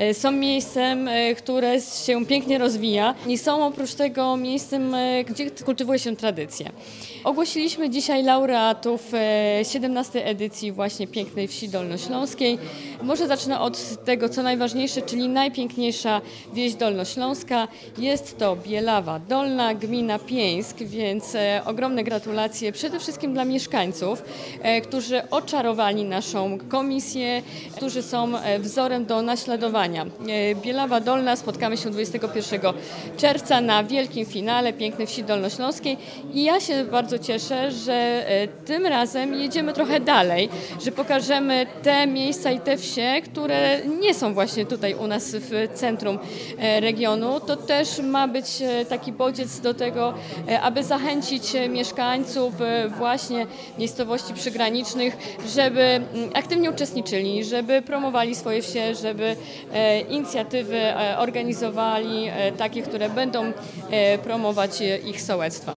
Są miejscem, które się pięknie rozwija i są oprócz tego miejscem, gdzie kultywuje się tradycję. Ogłosiliśmy dzisiaj laureatów 17. edycji właśnie Pięknej Wsi Dolnośląskiej. Może zacznę od tego, co najważniejsze, czyli najpiękniejsza wieś dolnośląska. Jest to Bielawa Dolna, gmina Pieńsk, więc ogromne gratulacje przede wszystkim dla mieszkańców, którzy oczarowali naszą komisję, którzy są wzorem do naśladowania. Bielawa Dolna, spotkamy się 21 czerwca na wielkim finale Pięknej Wsi Dolnośląskiej i ja się bardzo cieszę, że tym razem jedziemy trochę dalej, że pokażemy te miejsca i te wsie, które nie są właśnie tutaj u nas w centrum regionu. To też ma być taki bodziec do tego, aby zachęcić mieszkańców właśnie miejscowości przygranicznych, żeby aktywnie uczestniczyli, żeby promowali swoje wsie, żeby inicjatywy organizowali takie, które będą promować ich sołectwa.